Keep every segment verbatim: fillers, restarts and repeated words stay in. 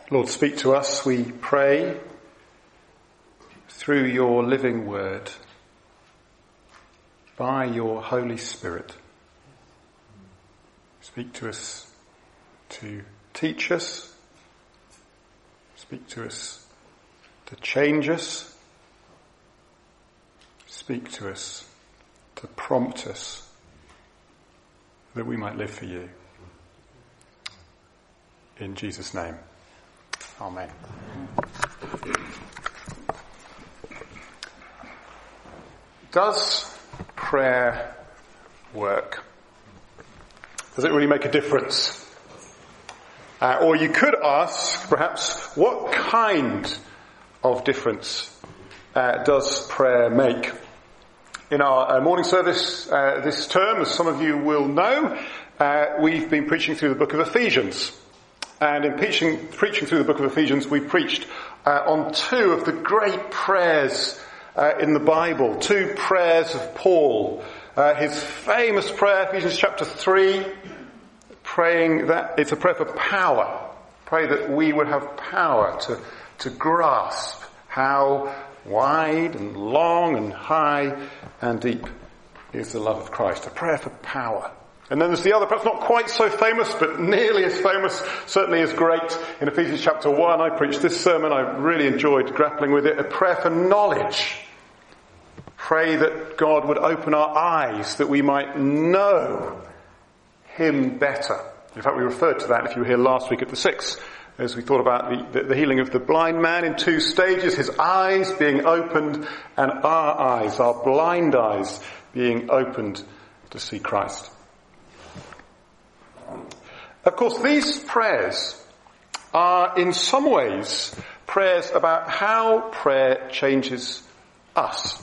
Lord, speak to us, we pray, through your living word, by your Holy Spirit. Speak to us to teach us, speak to us to change us, speak to us to prompt us, that we might live for you. In Jesus' name. Amen. Does prayer work? Does it really make a difference? Uh, or you could ask, perhaps, what kind of difference uh, does prayer make? In our uh, morning service uh, this term, as some of you will know, uh, we've been preaching through the book of Ephesians. And in preaching, preaching through the book of Ephesians, we preached uh, on two of the great prayers uh, in the Bible, two prayers of Paul. Uh, his famous prayer, Ephesians chapter three, praying that it's a prayer for power. Pray that we would have power to, to grasp how wide and long and high and deep is the love of Christ. A prayer for power. And then there's the other, perhaps not quite so famous, but nearly as famous, certainly as great, in Ephesians chapter one. I preached this sermon, I really enjoyed grappling with it. A prayer for knowledge. Pray that God would open our eyes, that we might know him better. In fact, we referred to that, if you were here last week at the sixth, as we thought about the, the healing of the blind man in two stages, his eyes being opened and our eyes, our blind eyes, being opened to see Christ. Of course, these prayers are in some ways prayers about how prayer changes us.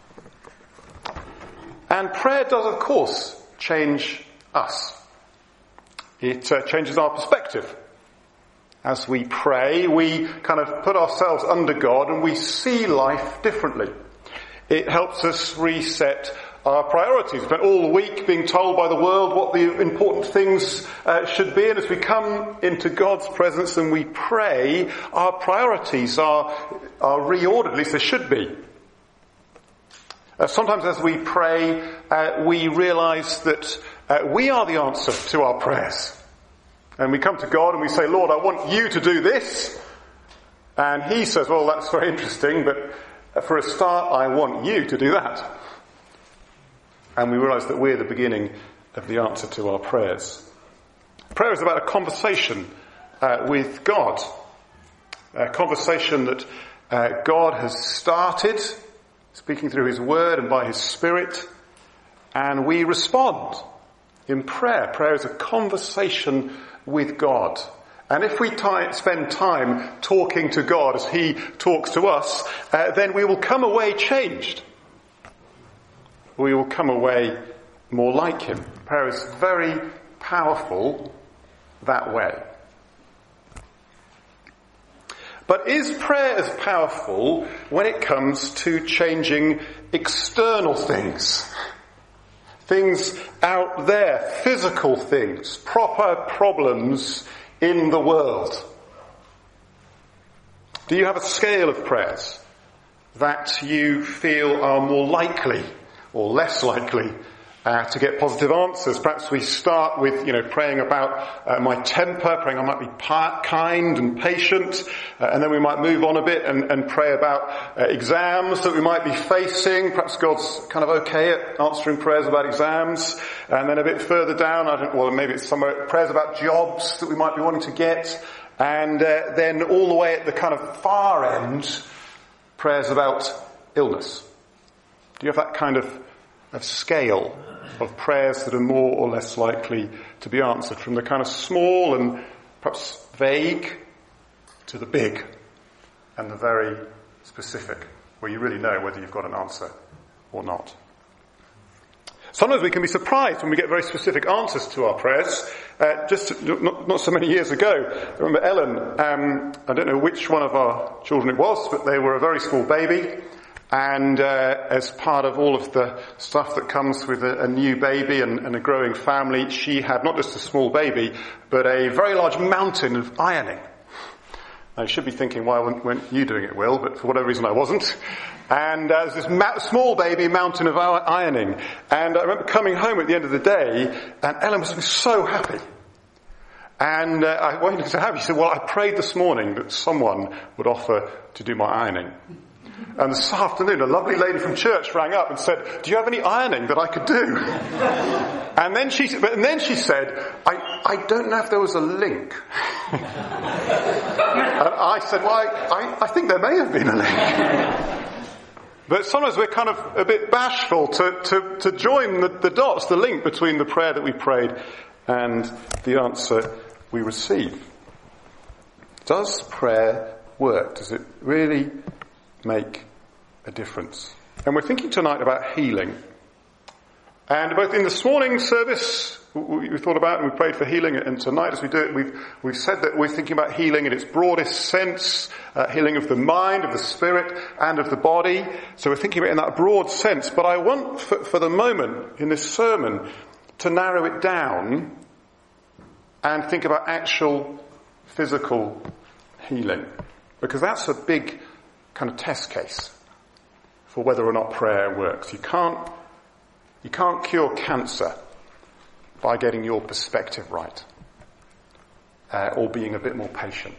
And prayer does, of course, change us. It uh, changes our perspective. As we pray, we kind of put ourselves under God and we see life differently. It helps us reset our priorities. We've spent all the week being told by the world what the important things uh, should be, and as we come into God's presence and we pray, our priorities are, are reordered, at least they should be. Uh, sometimes as we pray, uh, we realise that uh, we are the answer to our prayers. And we come to God and we say, Lord, I want you to do this. And he says, well, that's very interesting, but for a start, I want you to do that. And we realise that we're the beginning of the answer to our prayers. Prayer is about a conversation uh, with God. A conversation that uh, God has started, speaking through his word and by his spirit, and we respond in prayer. Prayer is a conversation with God. And if we t- spend time talking to God as he talks to us, uh, then we will come away changed. We will come away more like him. Prayer is very powerful that way. But is prayer as powerful when it comes to changing external things? Things out there, physical things, proper problems in the world. Do you have a scale of prayers that you feel are more likely or less likely uh, to get positive answers? Perhaps we start with, you know, praying about uh, my temper, praying I might be pa- kind and patient, uh, and then we might move on a bit and, and pray about uh, exams that we might be facing. Perhaps God's kind of okay at answering prayers about exams, and then a bit further down, I don't, well, maybe it's somewhere prayers about jobs that we might be wanting to get, and uh, then all the way at the kind of far end, prayers about illness. Do you have that kind of, of scale of prayers that are more or less likely to be answered, from the kind of small and perhaps vague to the big and the very specific, where you really know whether you've got an answer or not? Sometimes we can be surprised when we get very specific answers to our prayers. Uh, just not, not so many years ago, I remember Ellen, um, I don't know which one of our children it was, but they were a very small baby. And uh, as part of all of the stuff that comes with a, a new baby and, and a growing family, she had not just a small baby, but a very large mountain of ironing. I should be thinking, why weren't you doing it, Will? But for whatever reason I wasn't. And uh, there's this ma- small baby mountain of ironing. And I remember coming home at the end of the day, and Ellen was so happy. And uh, I wanted to have, she said, well, I prayed this morning that someone would offer to do my ironing. And this afternoon, a lovely lady from church rang up and said, do you have any ironing that I could do? And then she, and then she said, I, I don't know if there was a link. And I said, well, I, I, I think there may have been a link. But sometimes we're kind of a bit bashful to, to, to join the, the dots, the link between the prayer that we prayed and the answer we receive. Does prayer work? Does it really make a difference? And we're thinking tonight about healing. And both in this morning's service, we thought about and we prayed for healing, and tonight as we do it, we've, we've said that we're thinking about healing in its broadest sense, uh, healing of the mind, of the spirit, and of the body. So we're thinking about it in that broad sense. But I want, for, for the moment, in this sermon, to narrow it down and think about actual physical healing. Because that's a big kind of test case for whether or not prayer works. You can't, you can't cure cancer by getting your perspective right, uh, or being a bit more patient.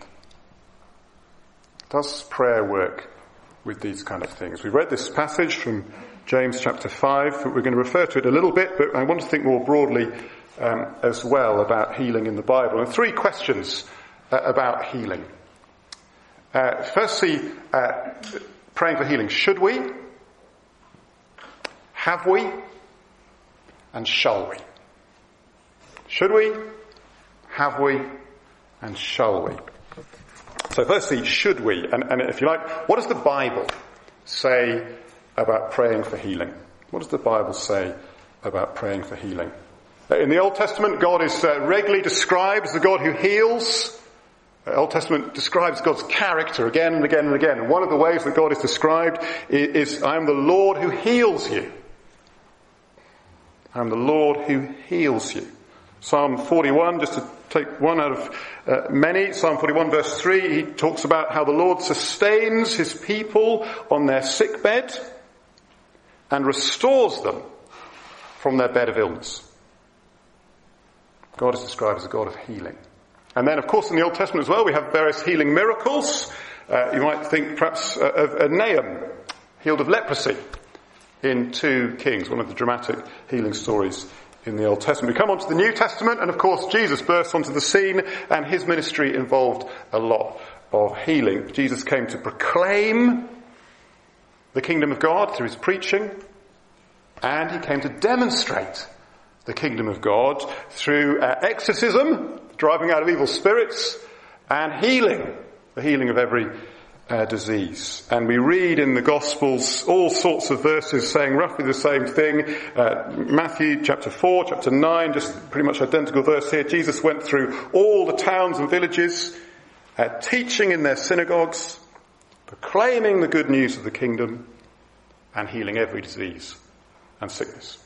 Does prayer work with these kind of things? We read this passage from James chapter five. We're going to refer to it a little bit, but I want to think more broadly um, as well about healing in the Bible. And three questions uh, about healing. Uh, firstly, uh, praying for healing. Should we? Have we? And shall we? Should we? Have we? And shall we? So firstly, should we? And, and if you like, what does the Bible say about praying for healing? What does the Bible say about praying for healing? In the Old Testament, God is uh, regularly described as the God who heals. The Old Testament describes God's character again and again and again. And one of the ways that God is described is, is I am the Lord who heals you. I am the Lord who heals you. Psalm forty-one, just to take one out of uh, many, Psalm forty-one verse three, he talks about how the Lord sustains his people on their sick bed and restores them from their bed of illness. God is described as a God of healing. And then, of course, in the Old Testament as well, we have various healing miracles. Uh, you might think perhaps uh, of uh, Nahum, healed of leprosy in two Kings, one of the dramatic healing stories in the Old Testament. We come on to the New Testament, and of course Jesus burst onto the scene, and his ministry involved a lot of healing. Jesus came to proclaim the kingdom of God through his preaching, and he came to demonstrate the kingdom of God through uh, exorcism, driving out of evil spirits, and healing, the healing of every Uh, disease. And we read in the Gospels all sorts of verses saying roughly the same thing. Uh, Matthew chapter four, chapter nine, just pretty much identical verse here. Jesus went through all the towns and villages, uh, teaching in their synagogues, proclaiming the good news of the kingdom, and healing every disease and sickness.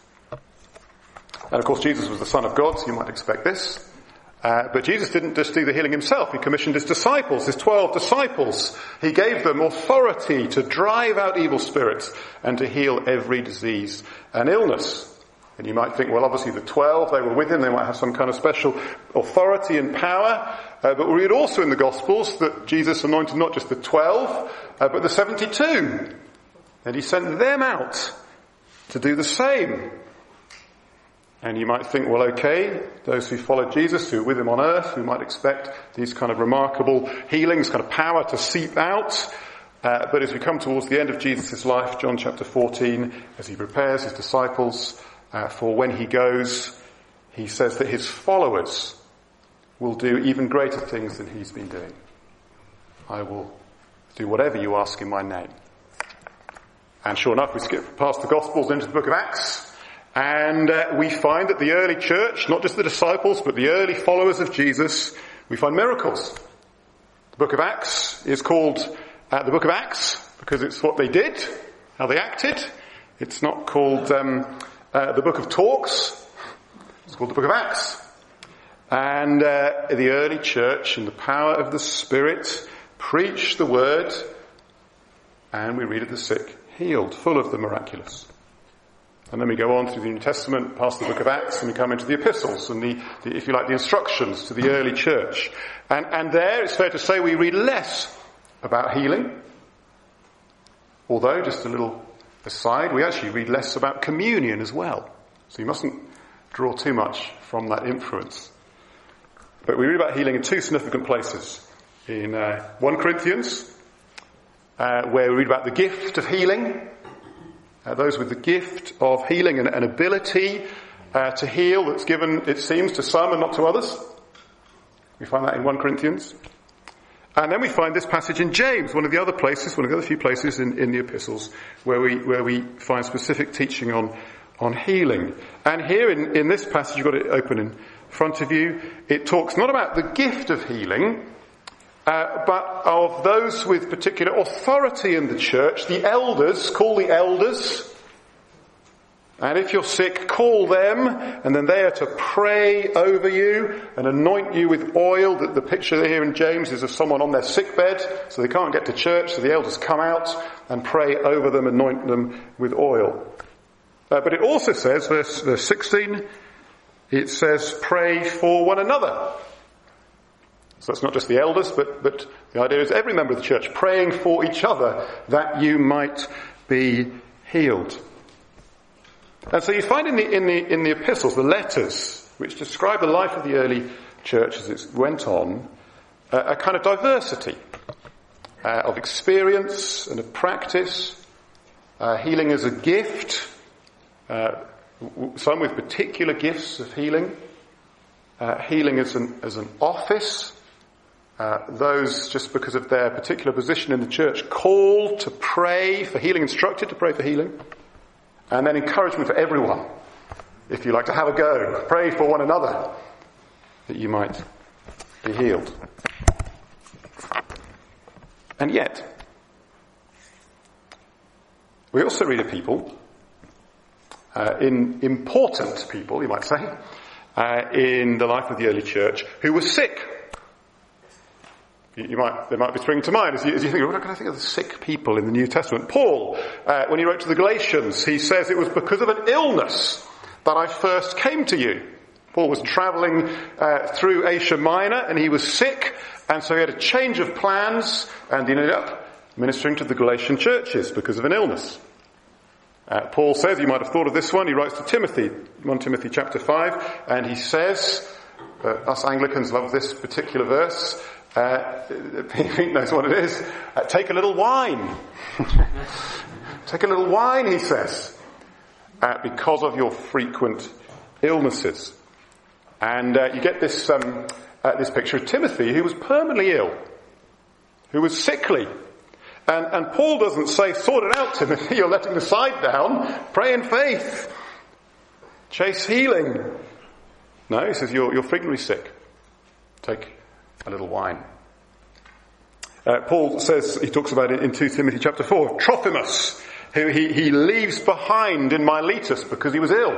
And of course Jesus was the Son of God, so you might expect this. Uh, but Jesus didn't just do the healing himself. He commissioned his disciples, his twelve disciples. He gave them authority to drive out evil spirits and to heal every disease and illness. And you might think, well, obviously the twelve, they were with him. They might have some kind of special authority and power. Uh, but we read also in the Gospels that Jesus anointed not just the twelve, uh, but the seventy-two. And he sent them out to do the same. And you might think, well, okay, those who followed Jesus, who were with him on earth, who might expect these kind of remarkable healings, kind of power to seep out. Uh, but as we come towards the end of Jesus' life, John chapter fourteen, as he prepares his disciples uh, for when he goes, he says that his followers will do even greater things than he's been doing. I will do whatever you ask in my name. And sure enough, we skip past the Gospels into the book of Acts. And uh, we find that the early church, not just the disciples, but the early followers of Jesus, we find miracles. The book of Acts is called uh, the book of Acts because it's what they did, how they acted. It's not called um, uh, the book of talks. It's called the book of Acts. And uh, the early church, in the power of the Spirit, preach the word, and we read of the sick healed, full of the miraculous. And then we go on through the New Testament, past the book of Acts, and we come into the epistles and the, the if you like, the instructions to the early church. And, and there, it's fair to say, we read less about healing. Although, just a little aside, we actually read less about communion as well. So you mustn't draw too much from that influence. But we read about healing in two significant places. In uh, First Corinthians, uh, where we read about the gift of healing. Uh, those with the gift of healing and, and ability uh, to heal that's given, it seems, to some and not to others. We find that in First Corinthians. And then we find this passage in James, one of the other places, one of the other few places in, in the epistles, where we where we find specific teaching on, on healing. And here in, in this passage, you've got it open in front of you, it talks not about the gift of healing, Uh, but of those with particular authority in the church, the elders, call the elders. And if you're sick, call them, and then they are to pray over you and anoint you with oil. The, the picture here in James is of someone on their sick bed, so they can't get to church, so the elders come out and pray over them, anoint them with oil. Uh, but it also says, verse, verse sixteen, it says, pray for one another. So it's not just the elders, but, but the idea is every member of the church praying for each other that you might be healed. And so you find in the, in the, in the epistles, the letters, which describe the life of the early church as it went on, uh, a kind of diversity uh, of experience and of practice, uh, healing as a gift, uh, some with particular gifts of healing, uh, healing as an, as an office, Uh, those, just because of their particular position in the church, called to pray for healing, instructed to pray for healing, and then encouragement for everyone. If you like to have a go, pray for one another, that you might be healed. And yet, we also read of people, uh, in important people, you might say, uh, in the life of the early church, who were sick. You might, they might be springing to mind as you, as you think, what can I think of the sick people in the New Testament? Paul, uh, when he wrote to the Galatians, he says it was because of an illness that I first came to you. Paul was travelling uh, through Asia Minor and he was sick, and so he had a change of plans and he ended up ministering to the Galatian churches because of an illness. Uh, Paul says, you might have thought of this one, he writes to Timothy, First Timothy chapter five, and he says, uh, us Anglicans love this particular verse, Uh, Pete knows what it is. Uh, take a little wine. Take a little wine, he says, uh, because of your frequent illnesses. And uh, you get this um, uh, this picture of Timothy, who was permanently ill, who was sickly. And, and Paul doesn't say, sort it out, Timothy, you're letting the side down. Pray in faith. Chase healing. No, he says, you're, you're frequently sick. Take a little wine. Uh, Paul says, he talks about it in Second Timothy chapter four, Trophimus, who he, he leaves behind in Miletus because he was ill.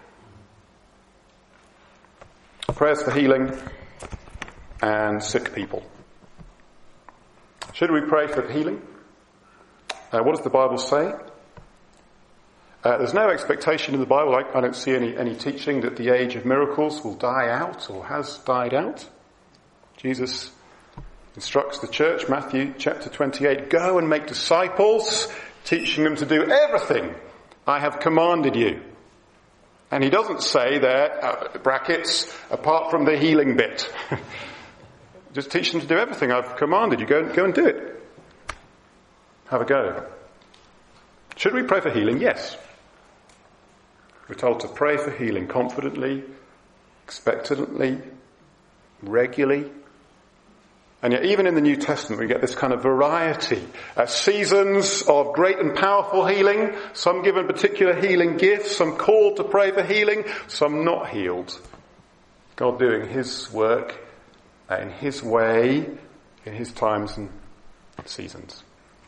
Prayers for healing and sick people. Should we pray for healing? Uh, what does the Bible say? Uh, there's no expectation in the Bible, I, I don't see any, any teaching that the age of miracles will die out or has died out. Jesus instructs the church, Matthew chapter twenty-eight, go and make disciples, teaching them to do everything I have commanded you. And he doesn't say there, uh, brackets, apart from the healing bit. Just teach them to do everything I've commanded you. Go, go and do it. Have a go. Should we pray for healing? Yes. We're told to pray for healing confidently, expectantly, regularly. And yet even in the New Testament we get this kind of variety. Uh, seasons of great and powerful healing, some given particular healing gifts, some called to pray for healing, some not healed. God doing his work uh, in his way, in his times and seasons.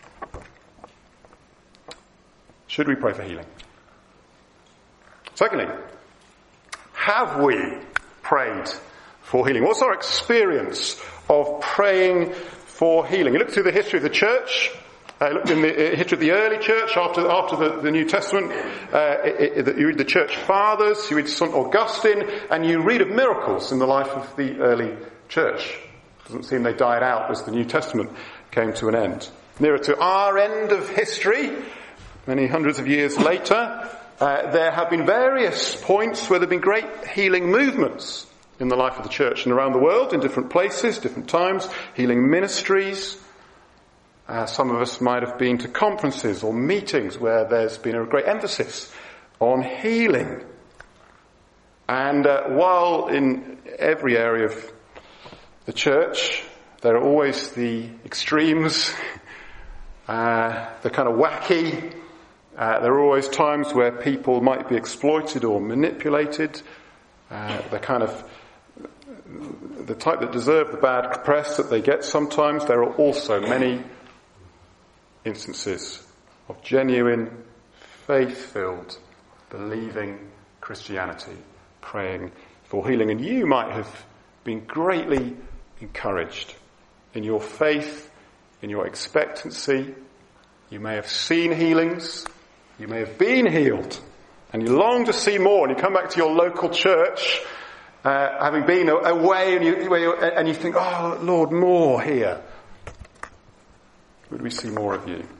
Should we pray for healing? Secondly, have we prayed for healing? What's our experience of praying for healing. You look through the history of the church, uh, look in the uh, history of the early church after after the, the New Testament, uh, it, it, you read the church fathers, you read Saint Augustine, and you read of miracles in the life of the early church. It doesn't seem they died out as the New Testament came to an end. Nearer to our end of history, many hundreds of years later, uh, there have been various points where there have been great healing movements in the life of the church and around the world, in different places, different times, healing ministries. Uh, some of us might have been to conferences or meetings where there's been a great emphasis on healing. And uh, while in every area of the church there are always the extremes, uh, the kind of wacky, uh, there are always times where people might be exploited or manipulated, uh, the kind of the type that deserve the bad press that they get sometimes. There are also many instances of genuine, faith-filled, believing Christianity, praying for healing. And you might have been greatly encouraged in your faith, in your expectancy. You may have seen healings, you may have been healed, and you long to see more, and you come back to your local church, uh, having been away, and you, and you think, oh, Lord, more here. Would we see more of you?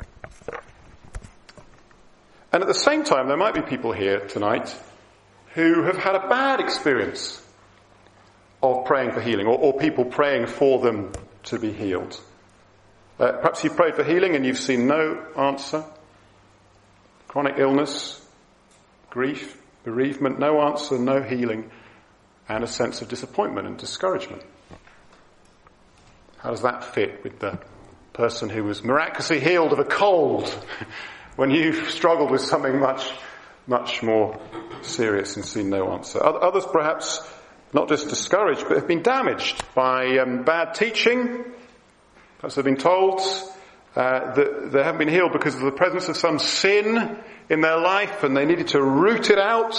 And at the same time, there might be people here tonight who have had a bad experience of praying for healing, or, or people praying for them to be healed. Uh, perhaps you've prayed for healing and you've seen no answer. Chronic illness, grief, bereavement, no answer, no healing, and a sense of disappointment and discouragement. How does that fit with the person who was miraculously healed of a cold when you've struggled with something much, much more serious and seen no answer? Others perhaps not just discouraged, but have been damaged by um, bad teaching. Perhaps they've been told uh, that they haven't been healed because of the presence of some sin in their life and they needed to root it out.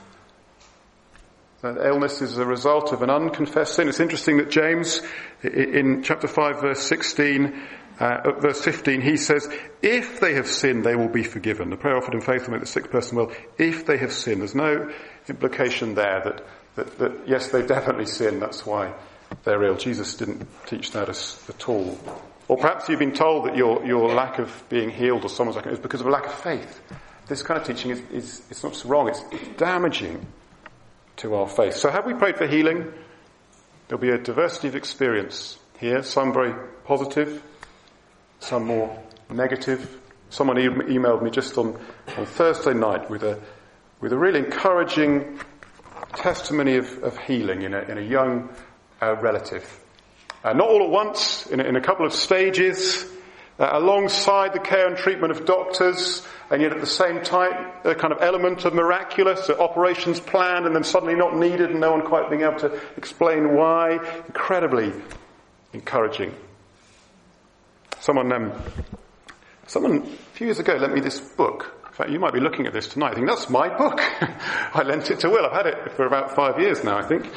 That illness is a result of an unconfessed sin. It's interesting that James, in chapter five, verse sixteen, uh, verse fifteen, he says, if they have sinned, they will be forgiven. The prayer offered in faith will make the sick person well. If they have sinned, there's no implication there that, that, that yes, they definitely sinned, that's why they're ill. Jesus didn't teach that as, at all. Or perhaps you've been told that your, your lack of being healed or someone's lack of, is because of a lack of faith. This kind of teaching is, is it's not just wrong, it's damaging to our faith. So have we prayed for healing? There'll be a diversity of experience here, some very positive, some more negative. Someone e- emailed me just on, on Thursday night with a with a really encouraging testimony of, of healing in a, in a young uh, relative. Uh, not all at once, in a, in a couple of stages, uh, alongside the care and treatment of doctors, and yet at the same time, a kind of element of miraculous, so operations planned and then suddenly not needed and no one quite being able to explain why. Incredibly encouraging. Someone, um, someone a few years ago lent me this book. In fact, you might be looking at this tonight thinking, that's my book. I lent it to Will. I've had it for about five years now, I think.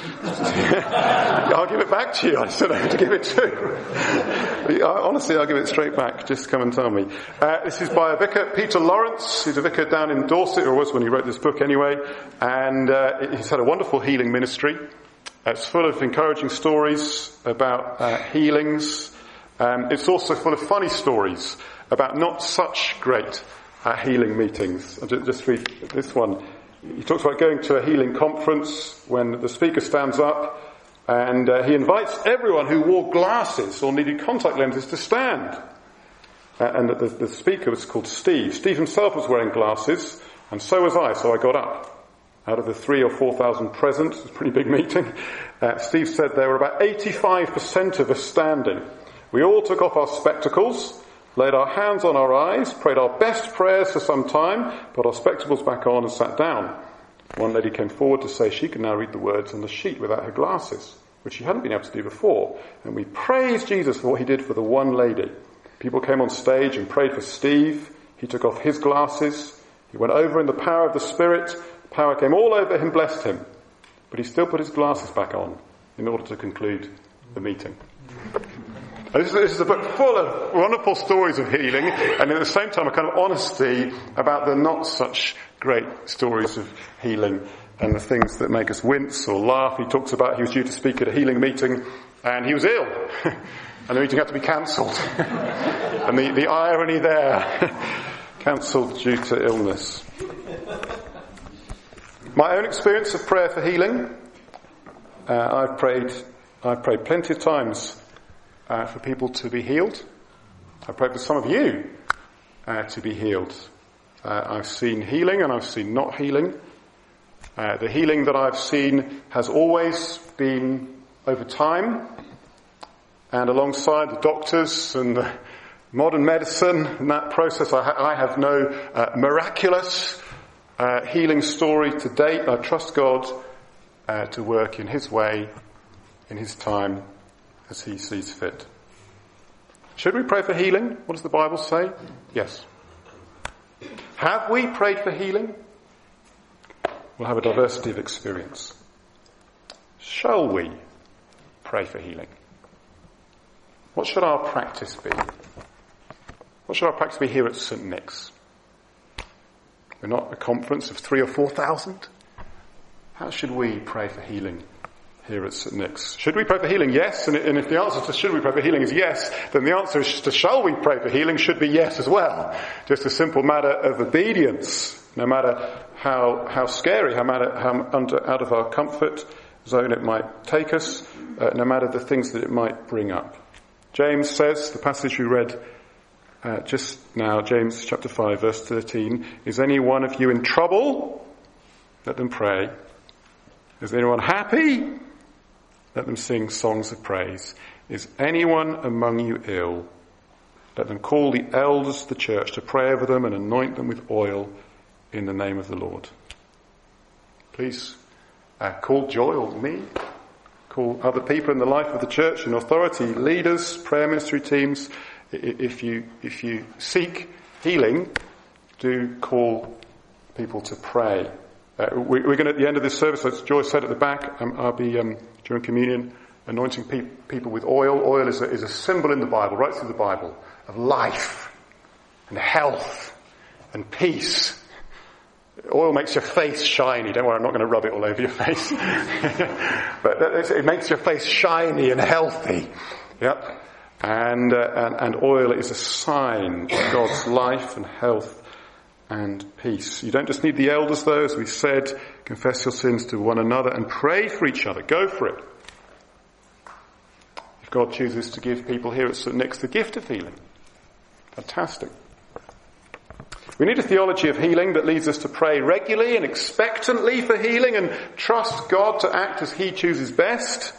I'll give it back to you. I just don't know who to give it to. Honestly, I'll give it straight back. Just come and tell me. Uh, this is by a vicar, Peter Lawrence. He's a vicar down in Dorset, or was when he wrote this book anyway. And uh, he's had a wonderful healing ministry. It's full of encouraging stories about uh, healings. Um, it's also full of funny stories about not such great uh, healing meetings. I'll just, just read this one. He talks about going to a healing conference when the speaker stands up and uh, he invites everyone who wore glasses or needed contact lenses to stand. Uh, and the, the speaker was called Steve. Steve himself was wearing glasses and so was I, so I got up. Out of the three or four thousand present, it was a pretty big meeting, uh, Steve said there were about eighty-five percent of us standing. We all took off our spectacles, laid our hands on our eyes, prayed our best prayers for some time, put our spectacles back on and sat down. One lady came forward to say she could now read the words on the sheet without her glasses, which she hadn't been able to do before. And we praised Jesus for what he did for the one lady. People came on stage and prayed for Steve. He took off his glasses. He went over in the power of the Spirit. The power came all over him, blessed him. But he still put his glasses back on in order to conclude the meeting. This is, this is a book full of wonderful stories of healing, and at the same time a kind of honesty about the not such great stories of healing and the things that make us wince or laugh. He talks about he was due to speak at a healing meeting and he was ill. And the meeting had to be cancelled. And the, the irony there, cancelled due to illness. My own experience of prayer for healing, uh, I've prayed, I've prayed plenty of times uh, for people to be healed. I've prayed for some of you uh, to be healed. Uh, I've seen healing and I've seen not healing. Uh, the healing that I've seen has always been over time. And alongside the doctors and the modern medicine and that process, I, ha- I have no uh, miraculous uh, healing story to date. I trust God uh, to work in His way, in His time, as He sees fit. Should we pray for healing? What does the Bible say? Yes. Have we prayed for healing? We'll have a diversity of experience. Shall we pray for healing? What should our practice be? What should our practice be here at Saint Nick's? We're not a conference of three or four thousand. How should we pray for healing here at Saint Nick's? Should we pray for healing? Yes. And if the answer to should we pray for healing is yes, then the answer to shall we pray for healing should be yes as well. Just a simple matter of obedience. No matter how how scary, how matter how under out of our comfort zone it might take us, uh, no matter the things that it might bring up. James says, the passage we read uh, just now, James chapter five, verse thirteen, is any one of you in trouble? Let them pray. Is anyone happy? Let them sing songs of praise. Is anyone among you ill? Let them call the elders of the church to pray over them and anoint them with oil in the name of the Lord. Please uh, call Joy or me. Call other people in the life of the church and authority, leaders, prayer ministry teams. If you if you seek healing, do call people to pray. Uh, we, we're going to, at the end of this service, as Joy said at the back, um, I'll be, um, during communion, anointing pe- people with oil. Oil is a, is a symbol in the Bible, right through the Bible, of life and health and peace. Oil makes your face shiny. Don't worry, I'm not going to rub it all over your face. But it makes your face shiny and healthy. Yep. And, uh, and, and oil is a sign of God's life and health and peace. You don't just need the elders though, as we said, confess your sins to one another and pray for each other. Go for it. If God chooses to give people here at Saint Nick's the gift of healing, fantastic. We need a theology of healing that leads us to pray regularly and expectantly for healing and trust God to act as He chooses best.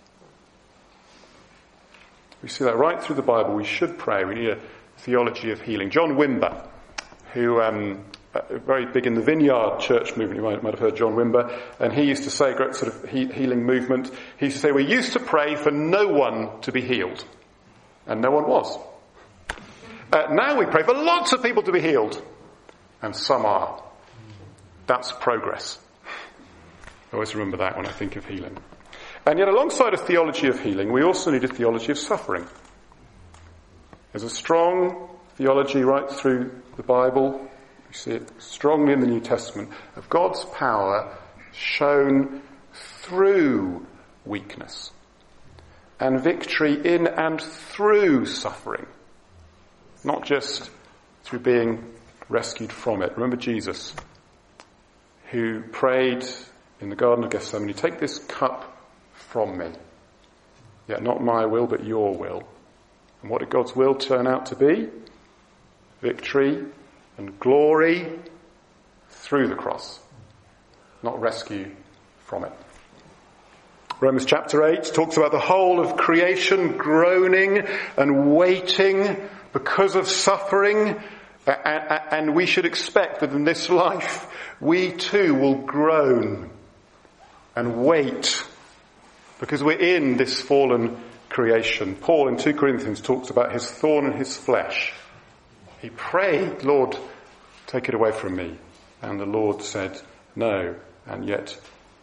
We see that right through the Bible. We should pray. We need a theology of healing. John Wimber, who um, uh, very big in the Vineyard Church movement, you might, might have heard John Wimber, and he used to say, great sort of he, healing movement, he used to say, we used to pray for no one to be healed. And no one was. Uh, now we pray for lots of people to be healed. And some are. That's progress. I always remember that when I think of healing. And yet alongside a theology of healing, we also need a theology of suffering. There's a strong theology right through the Bible. We see it strongly in the New Testament of God's power shown through weakness and victory in and through suffering. Not just through being rescued from it. Remember Jesus, who prayed in the Garden of Gethsemane, take this cup from me. Yet not my will, but your will. And what did God's will turn out to be? Victory and glory through the cross, not rescue from it. Romans chapter eight talks about the whole of creation groaning and waiting because of suffering, and we should expect that in this life we too will groan and wait because we're in this fallen creation. Paul in two Corinthians talks about his thorn in his flesh. He prayed, Lord, take it away from me. And the Lord said, no. And yet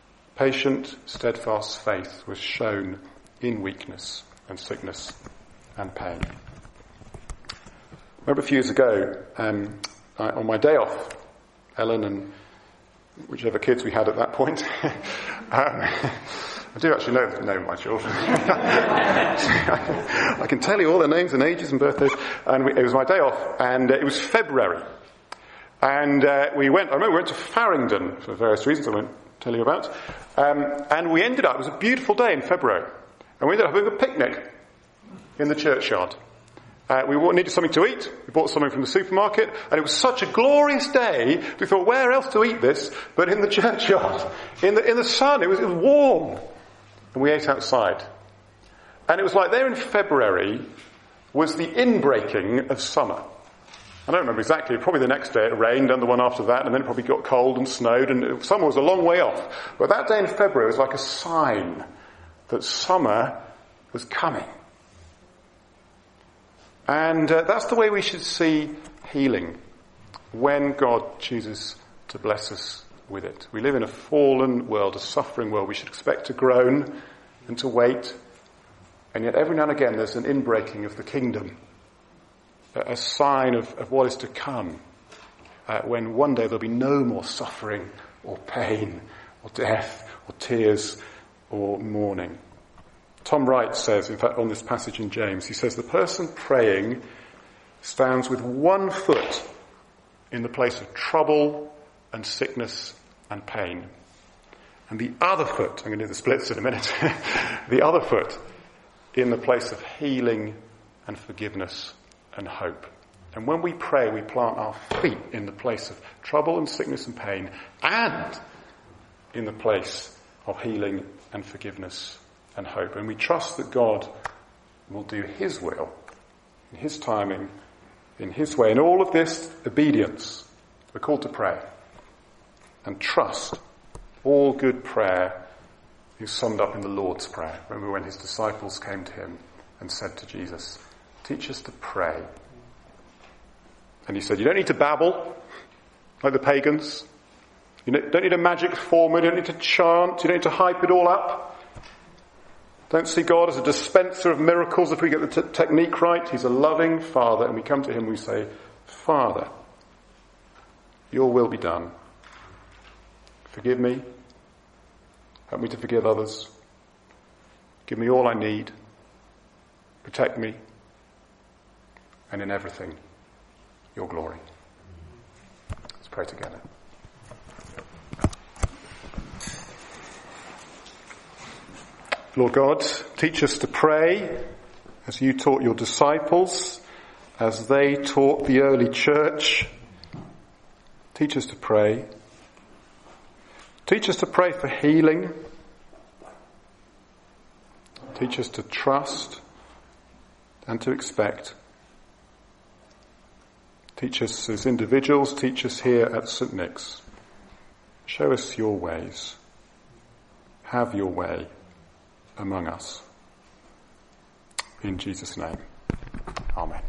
patient, steadfast faith was shown in weakness and sickness and pain. I remember a few years ago, um, I, on my day off, Ellen and whichever kids we had at that point, um, I do actually know the name of my children. I can tell you all their names and ages and birthdays. And we, it was my day off, and uh, it was February. And uh, we went, I remember we went to Farringdon for various reasons I won't tell you about. Um, and we ended up, it was a beautiful day in February, and we ended up having a picnic in the churchyard. Uh, we needed something to eat. We bought something from the supermarket, and it was such a glorious day. We thought, where else to eat this but in the churchyard, in the in the sun? It was, it was warm, and we ate outside. And it was like there in February was the inbreaking of summer. I don't remember exactly. Probably the next day it rained, and the one after that, and then it probably got cold and snowed, and summer was a long way off. But that day in February was like a sign that summer was coming. And uh, that's the way we should see healing, when God chooses to bless us with it. We live in a fallen world, a suffering world. We should expect to groan and to wait. And yet every now and again there's an inbreaking of the kingdom, a, a sign of, of what is to come, uh, when one day there'll be no more suffering or pain or death or tears or mourning. Tom Wright says, in fact, on this passage in James, he says, the person praying stands with one foot in the place of trouble and sickness and pain. And the other foot, I'm going to do the splits in a minute, the other foot in the place of healing and forgiveness and hope. And when we pray, we plant our feet in the place of trouble and sickness and pain, and in the place of healing and forgiveness and hope. And we trust that God will do his will, in his timing, in his way. In all of this, obedience. We're called to pray. And trust. All good prayer is summed up in the Lord's Prayer. Remember when his disciples came to him and said to Jesus, teach us to pray. And he said, you don't need to babble like the pagans. You don't need a magic formula. You don't need to chant. You don't need to hype it all up. Don't see God as a dispenser of miracles if we get the t- technique right. He's a loving Father, and we come to him and we say, Father, your will be done. Forgive me. Help me to forgive others. Give me all I need. Protect me. And in everything, your glory. Let's pray together. Lord God, teach us to pray as you taught your disciples, as they taught the early church. Teach us to pray. Teach us to pray for healing. Teach us to trust and to expect. Teach us as individuals, teach us here at Saint Nick's. Show us your ways. Have your way among us. In Jesus' name, amen.